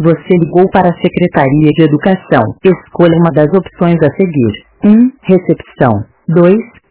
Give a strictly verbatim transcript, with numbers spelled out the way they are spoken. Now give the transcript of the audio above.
Você ligou para a Secretaria de Educação. Escolha uma das opções a seguir. um. Recepção. dois.